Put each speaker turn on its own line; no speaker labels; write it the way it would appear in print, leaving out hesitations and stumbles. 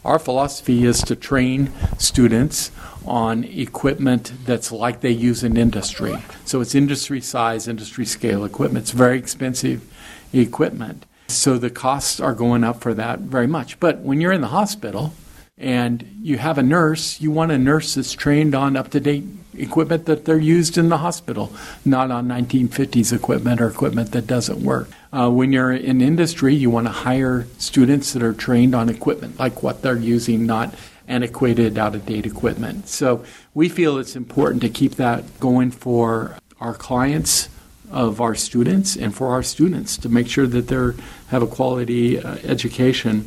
Our philosophy is to train students on equipment that's like they use in industry. So it's industry size, industry scale equipment. It's very expensive equipment. So the costs are going up for that very much. But when you're in the hospital and you have a nurse, you want a nurse that's trained on up-to-date equipment that they're used in the hospital, not on 1950s equipment or equipment that doesn't work. When you're in industry, you want to hire students that are trained on equipment like what they're using, not antiquated, out-of-date equipment. So we feel it's important to keep that going for our clients of our students and for our students to make sure that they have a quality education.